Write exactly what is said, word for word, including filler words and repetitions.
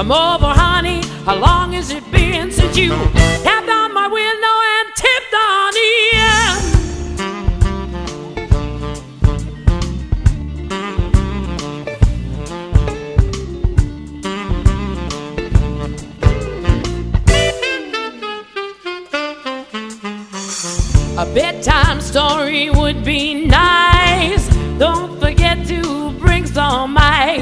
Come over, honey, how long has it been since you tapped on my window and tipped on in? A bedtime story would be nice. Don't forget to bring some ice.